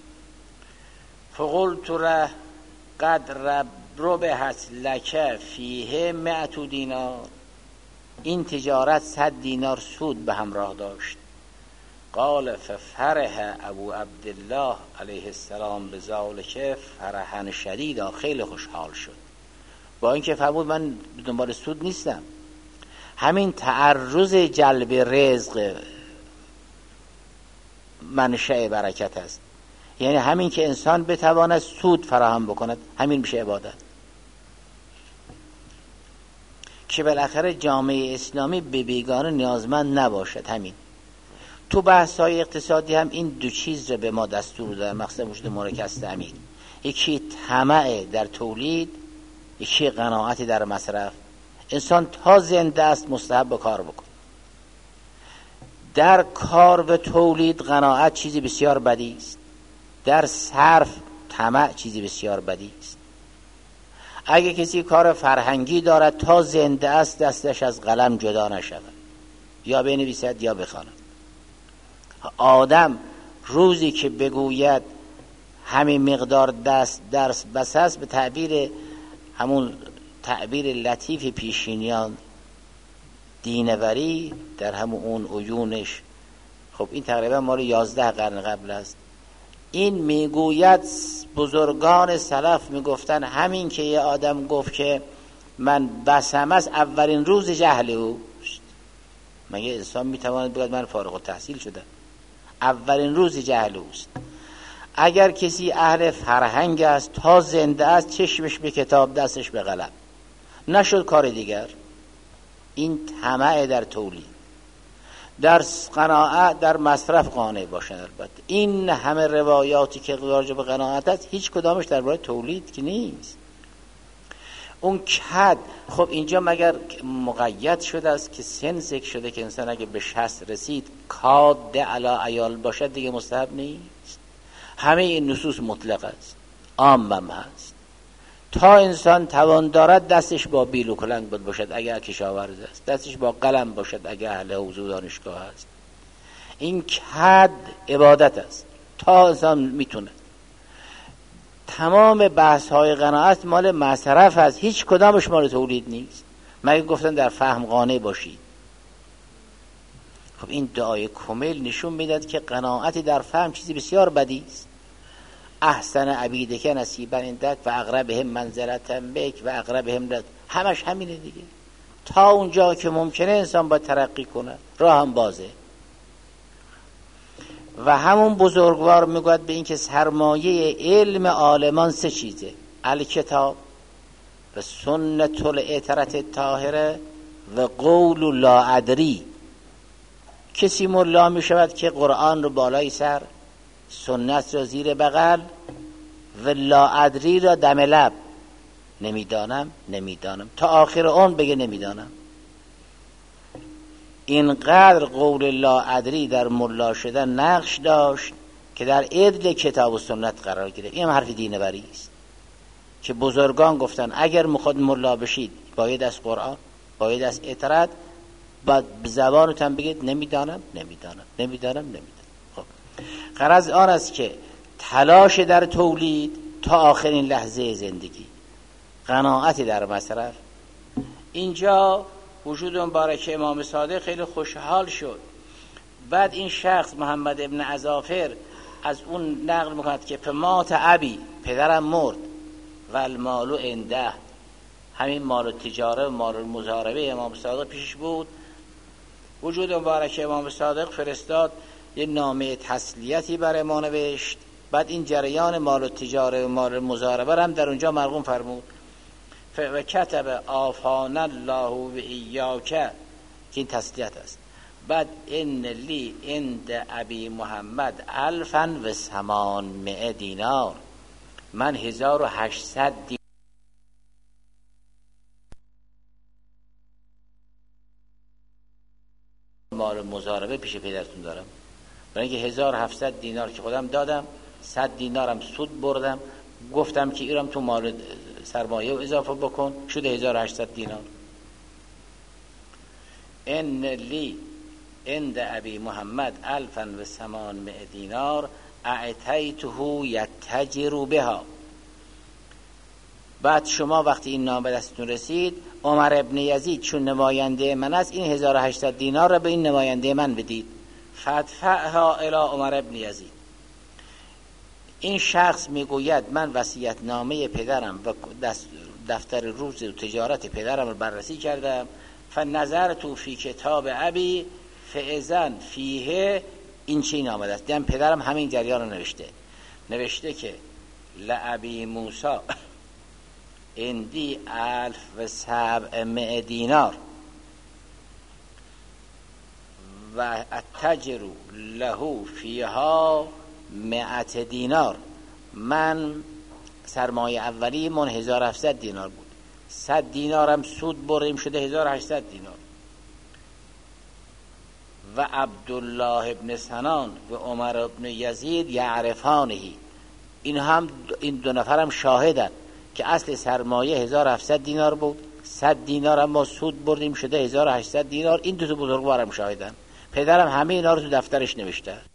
فقلت ره قد ربحت لک فیه مئت دینار، این تجارت صد دینار سود به همراه داشت. قال ففرح ابو عبدالله علیه السلام بذالک فرحا شدیدا، خیلی خوشحال شد. با اینکه فرمود من دنبال سود نیستم، همین تعرض جلب رزق منشأ برکت است. یعنی همین که انسان بتواند سود فراهم بکند، همین میشه عبادت. که بالاخره جامعه اسلامی به بیگانه نیازمند نباشد. همین تو بحث‌های اقتصادی هم این دو چیز رو به ما دستور دادن، مقصد وجود مرکز تامین. یکی طمع در تولید، یکی قناعت در مصرف. انسان تا زنده است مستحب کار بکن. در کار و تولید قناعت چیزی بسیار بدی است، در صرف طمع چیزی بسیار بدی است. اگه کسی کار فرهنگی دارد تا زنده است دستش از قلم جدا نشود، یا بنویسد یا بخواند. آدم روزی که بگوید همین مقدار دست درس بس است، به تعبیر همون تعبیر لطیف پیشینیان دینوری در همون اون عیونش، خب این تقریبا مال یازده قرن قبل است. این میگوید بزرگان سلف میگفتن همین که یه آدم گفت که من بسم است اولین روز جهل اوست. مگه انسان میتواند بگوید من فارغ التحصیل شدم؟ اولین روز جهل اوست. اگر کسی اهل فرهنگ است تا زنده است چشمش به کتاب دستش به قلم، نشد کار دیگر. این طمع در تولید، در قناعت در مصرف قانع باشن. البته این همه روایاتی که راجع به قناعت است هیچ کدامش درباره تولید که نیست. اون کد، خب اینجا مگر مقید شده است که سن ذکر شده که انسان اگه به شصت رسید کاد علی عیال باشد دیگه مستحب نیست؟ همه این نصوص مطلق است، عام هم هست. تا انسان توان دارد دستش با بیل و کلنگ بود باشد اگر کشاورز است، دستش با قلم باشد اگر اهل حوزه و دانشگاه است. این کد عبادت است تا انسان میتونه. تمام بحث های قناعت مال مصرف است، هیچ کدامش مال تولید نیست. مگه گفتن در فهم قانع باشید. خب این دعای کمیل نشون میداد که قناعت در فهم چیزی بسیار بدی است. احسن عبیدک نصیبا عندک و اقربهم منزلة بک و اقربهم لد. همش همینه دیگه. تا اونجا که ممکنه انسان باید ترقی کنه، راه هم بازه. و همون بزرگوار میگوید به این که سرمایه علم عالمان سه چیزه: الکتاب و سنت العطرت الطاهره و قول لا ادری. کسی ملا می شود که قرآن رو بالای سر، سنت را زیر بغل و لا ادری را دم لب، نمیدانم نمیدانم تا آخر اون بگه نمیدانم. اینقدر قول لا ادری در ملا شدن نقش داشت که در عدل کتاب و سنت قرار گرفت. این هم حرف دینوری است که بزرگان گفتن اگر میخواد ملا بشید باید از قرآن، باید از اطرت، بعد زبانتون بگید نمیدانم نمیدانم نمیدانم نمیدانم. خب غرض آن است که تلاش در تولید تا آخرین لحظه زندگی، قناعت در مصرف. اینجا وجود مبارک امام صادق خیلی خوشحال شد. بعد این شخص محمد ابن اظافر از اون نقل میکند که فمات ابی، پدرم مرد، و المال عنده، همین مال تجاره و مال مضاربه امام صادق پیشش بود. وجود مبارک امام صادق فرستاد یه نامه تسلیتی برای ما نوشت. بعد این جریان مال تجاره و مال مضاربه هم در اونجا مرقوم فرمود. و کتب آفان الله و ایاک، که این تسلیت است. بعد ان لی عند ابی محمد الفا و ثمانمائه دینار، من هزار و هشتصد دینار مال مضاربه پیش پدرتون دارم. برای اینکه هزار و هفتصد دینار که خودم دادم، صد دینارم سود بردم، گفتم که ایرم تو مال سرمایه و اضافه بکن، شده هزار و هشتصد دینار. ان لی عند ابی محمد الفا و ثمانمائه دینار اعطیته یتجر بها. بعد شما وقتی این نامه دستتون رسید، عمر ابن یزید چون نماینده من است، این هزار و هشتصد دینار را به این نماینده من بدید. فدفعها الی عمر ابن یزید. این شخص میگوید من وصیت نامه پدرم و دفتر روز و تجارت پدرم رو بررسی کردم، فنظرت فی کتاب ابی فاذا فیه، این چی نامه است؟ دیدم پدرم همین جریان رو نوشته نوشته که لابی موسی اندی الف و سبعمائه دینار و اتجر له فیها مئت دینار. من سرمایه اولی من هزار و هفتصد دینار بود، صد دینارم سود بریم شده هزار و هشتصد دینار. و عبدالله ابن سنان و عمر ابن یزید یعرفانهی، این هم این دو نفرم شاهدن که اصل سرمایه هزار و هفتصد دینار بود، صد دینار هم ما سود بردیم شده هزار و هشتصد دینار. این دو تا بزرگوارم شاهدن. پدرم همه اینا رو تو دفترش نوشته.